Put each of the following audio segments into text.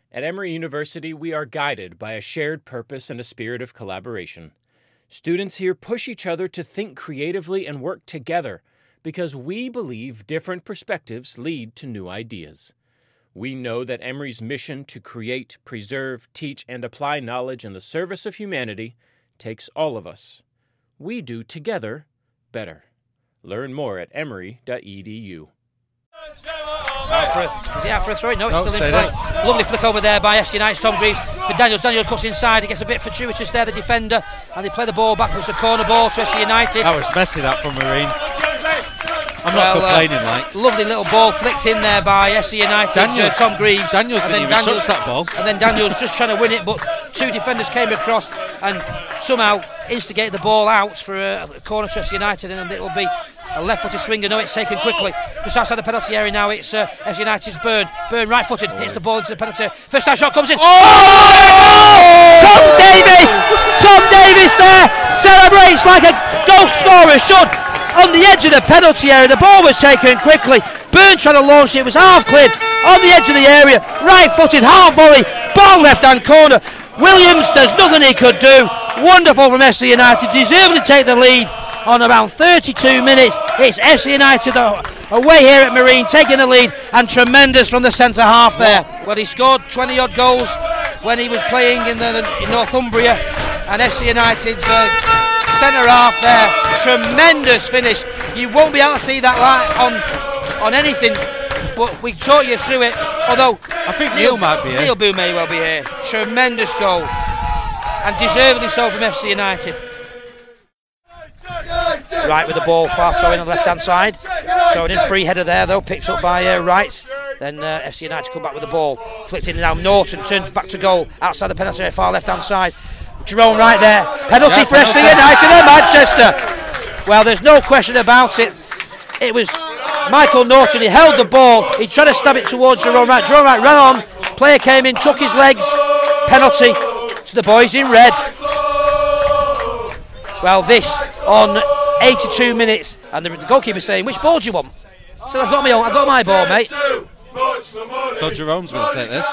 At Emory University, we are guided by a shared purpose and a spirit of collaboration. Students here push each other to think creatively and work together because we believe different perspectives lead to new ideas. We know that Emory's mission to create, preserve, teach, and apply knowledge in the service of humanity takes all of us. We do together better. Learn more at emory.edu. Is he out for a throw? No, it's still in play. Lovely flick over there by FC United's Tom Greaves for Daniels. Daniels cuts inside, he gets a bit fortuitous there, the defender, and they play the ball back, but it's a corner ball to FC United. That was messy, that from Marine. I'm not complaining, like. Lovely little ball flicked in there by FC United. Tom Greaves. Daniels didn't even touch that ball. And then Daniels just trying to win it, but two defenders came across and somehow instigated the ball out for a corner to FC United, and it will be a left-footed swinger. No, it's taken quickly. Just outside the penalty area now, it's FC United's Byrne. Byrne right-footed, hits the ball into the penalty area. First time shot comes in. Tom Davis! Tom Davis there celebrates like a goal scorer should on the edge of the penalty area. The ball was taken quickly. Byrne trying to launch it, was half cleared on the edge of the area. Right-footed, half volley, ball left-hand corner. Williams, there's nothing he could do. Wonderful from FC United, deserving to take the lead on around 32 minutes. It's FC United away here at Marine, taking the lead, and tremendous from the centre half there. Well, he scored 20 odd goals when he was playing in Northumbria, and FC United's centre half there, tremendous finish. You won't be able to see that on anything, but we taught you through it. Although I think Neil might be here. Neil Boo may well be here. Tremendous goal, and deservedly so from FC United. Wright with the ball, far throw in on the left hand side. Throwing in, free header there though, picked up by Wright. Then FC United come back with the ball, flicked in now. Norton turns back to goal outside the penalty area, far left hand side. Jerome Wright there, penalty for FC United and Manchester. Well, there's no question about it. It was Michael Norton, he held the ball, he tried to stab it towards Jerome Wright. Jerome Wright ran on, player came in, took his legs. Penalty to the boys in red. Well, this on 82 minutes, and the goalkeeper saying, "Which ball do you want?" So I've got my ball, mate. So Jerome's going to take this.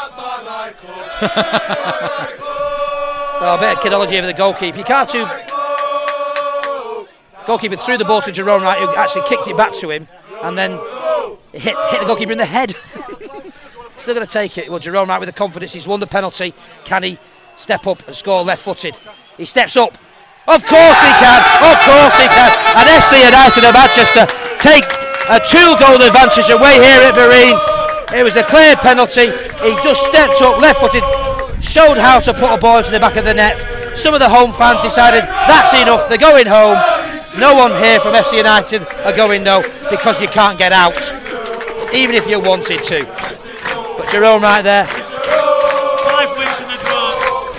Well, a bit of kidology over the goalkeeper. You can't do. Goalkeeper threw the ball to Jerome Wright, who actually kicked it back to him, and then hit the goalkeeper in the head. Still going to take it. Well, Jerome Wright with the confidence, he's won the penalty. Can he step up and score left-footed? He steps up. Of course he can. Of course he can. And FC United of Manchester take a 2-goal advantage away here at Marine. It was a clear penalty. He just stepped up, left-footed, showed how to put a ball into the back of the net. Some of the home fans decided that's enough. They're going home. No one here from FC United are going no, because you can't get out, even if you wanted to. But Jerome right there. 5 wins and a draw.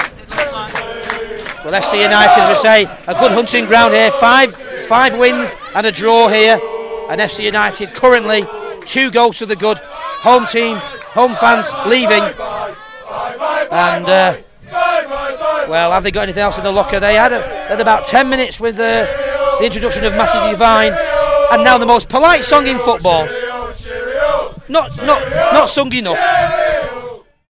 Well, FC United, as we say, a good hunting ground here. Five wins and a draw here. And FC United currently 2 goals to the good. Home team, home fans leaving. And, well, have they got anything else in the locker? They had about 10 minutes with the introduction of Matty Devine. And now the most polite song in football. Not sung enough.